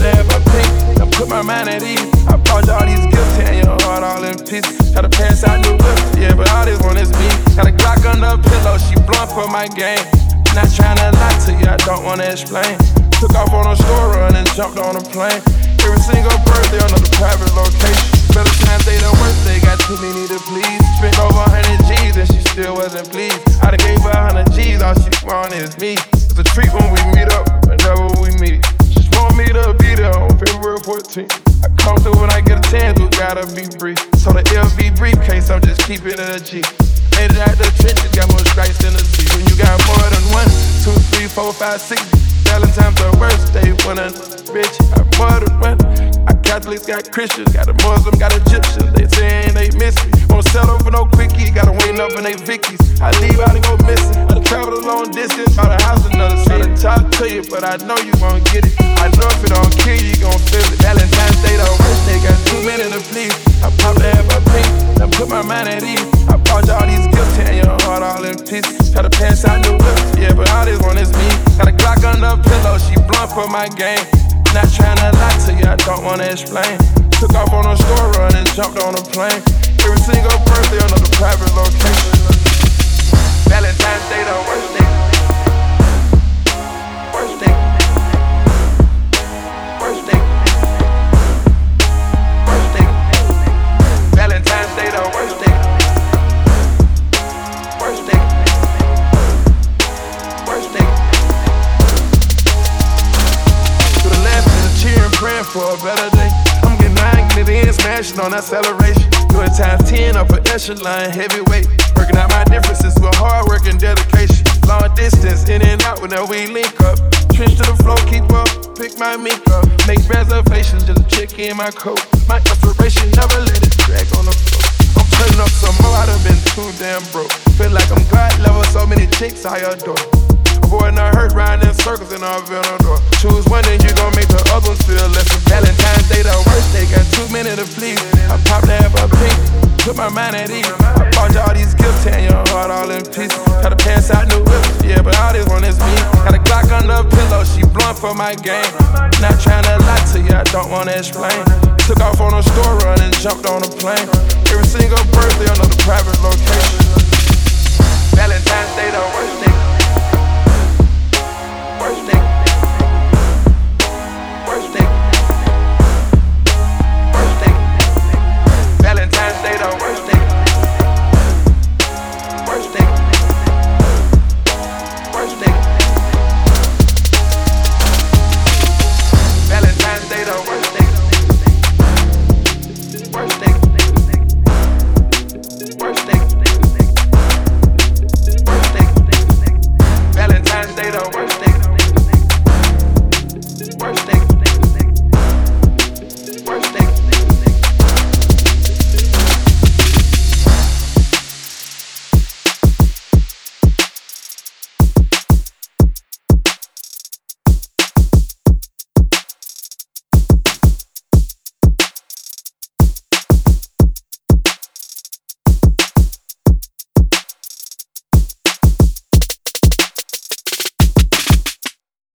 to have my pink, I put my mind at ease. I bought you all these gifts, tearing your heart all in pieces. Try to pass out new whips, yeah, but all this one is me. Got a Glock under a pillow, she blunt for my game. Not trying to lie to you, I don't wanna explain. Took off on a store run and jumped on a plane. Every single birthday on a private location. Better times they the worst, they got too many to please. Spent over 100 G's and she still wasn't pleased. I done gave her 100 G's, all she want is me. It's a treat when we meet up, whenever we meet. She just want me to be there on February 14th. I come through when I get a chance, we gotta be brief. So the LV briefcase, I'm just keeping it a G. Made it out the trenches, got more strikes than the sea. When you got more than 1, 2, 3, 4, 5, 6. Valentine's the worst day when a bitch got more than 1. I Catholics got Christians, got a Muslim, got Egyptians. They saying they miss me. Won't settle for no quickie, gotta wait up in they Vickies. I leave out and go missing. I done traveled a long distance, bought a house another city. I talk to you, but I know you won't get it. I know if it don't kill you, gon' feel it. Valentine's Day the worst day, got too many to please. I popped to have my pink, then put my mind at ease. I bought you all these gifts, tearing your heart all in pieces. Try to pass out new whips, yeah, but all this one is me. Got a Glock under a pillow, she blunt for my game. Not trying to lie to you, I don't wanna explain. Took off on a store run and jumped on a plane. Every single birthday on a private location. Valentine's Day the worst day. Worst day. Worst day. Worst day. Valentine's Day the worst day. Worst day. Worst day. To the left and the cheering, praying for a better day. I'm getting mine, getting it in, smashing on acceleration. Doing times 10 up an echelon, heavyweight. Working out my differences with hard work and dedication. Long distance, in and out whenever we link up. Trench to the floor, keep up, pick my mink up. Make reservations, just check in my coat. My inspiration, never let it drag on the floor. I'm turning up some more, I done been too damn broke. Feel like I'm God level, so many chicks I adore. Avoiding the hurt, riding in circles in our Venador. Choose one and you gon' make the other ones feel less. Valentine's Day the worst day, got too many to please. I popped to have a pink, put my mind at ease. I bought you all these gifts, tearing your heart all in pieces. Try to pass out new whips, yeah, but all this one is me. Got a Glock under a pillow, she blunt for my game. Not trying to lie to you, I don't wanna explain. Took off on a store run and jumped on a plane. Every single birthday on a private location. Valentine's Day the worst.